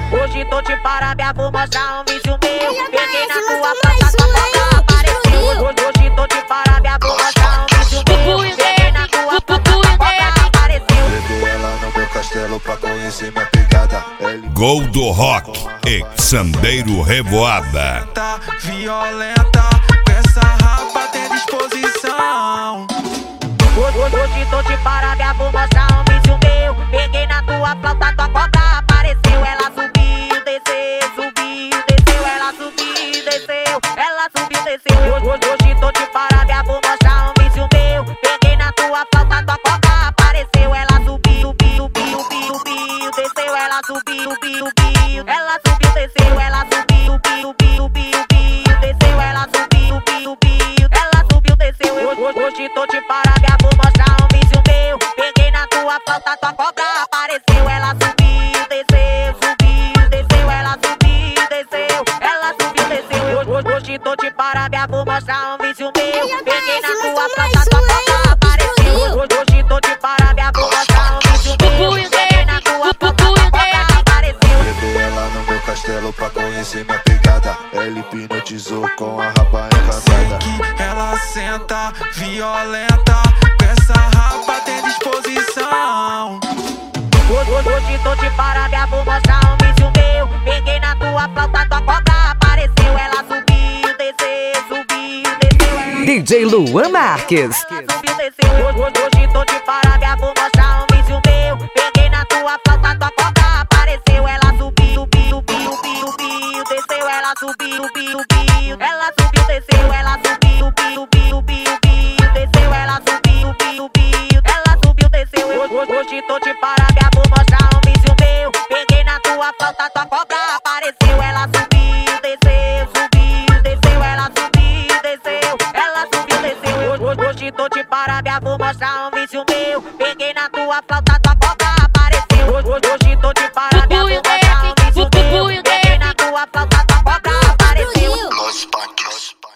Hoje tô de parabéns, vou mostrar um vídeo meu. Peguei na tua flauta, tua boca apareceu. Hoje tô de parabéns, vou mostrar um vídeo meu. Peguei na tua flauta, tua boca apareceu. Levei ela no meu castelo pra conhecer minha pegada. Gol do Rock e Sandeiro Revoada. Tá violenta, essa rapa tem disposição. Hoje tô de parabéns, vou mostrar um vídeo meu. Peguei na tua flauta, tua cobra apareceu. Ela subiu, desceu, subiu, desceu. Ela subiu, desceu, ela subiu, desceu. Hoje tô de parabéns, vou mostrar um vídeo meu. Peguei na tua flauta, tua cobra apareceu. Ela subiu, subiu, subiu, subiu, subiu, desceu. Ela subiu, subiu, subiu. Ela subiu, desceu. Ela subiu, subiu, subiu, subiu, desceu. Ela subiu, subiu, subiu. Ela subiu, desceu. Hoje tô de parabéns, vou mostrar um vídeo meu. Peguei na tua flauta, tua cobra apareceu. Ela subiu, desceu, subiu, desceu. Ela subiu, desceu. Ela subiu, desceu. Hoje tô de parabéns, vou mostrar um vídeo meu. Peguei na tua flauta, tua cobra apareceu. Hoje tô de parabéns, vou mostrar um vídeo meu. Peguei na tua flauta, tua cobra apareceu. Levei ela no meu castelo pra conhecer minha pegada. Ela hipnotizou com a raba encantada. Que ela senta violenta, essa rapa tem disposição. Hoje tô de parabéns, vou mostrar um vídeo meu. Peguei na tua flauta, tua cobra apareceu. Ela subiu, desceu, subiu, desceu. DJ Luan Marques. Ela subiu, desceu. Hoje tô de parabéns, vou mostrar um vídeo meu. Peguei na tua flauta, tua cobra apareceu. Ela subiu, subiu, subiu, subiu, subiu, desceu. Ela subiu, subiu, subiu. Ela subiu, desceu. Ela subiu, subiu, subiu, subiu, desceu. Ela subiu, subiu, subiu. Ela subiu, desceu. Hoje tô de parabéns, vou mostrar um vídeo meu. Peguei na tua flauta, tua cobra apareceu. Ela subiu, desceu, subiu, desceu. Ela subiu, desceu. Ela subiu, desceu. Hoje tô de parabéns, vou mostrar um vídeo meu. Peguei na tua flauta, tua cobra apareceu. Hoje tô de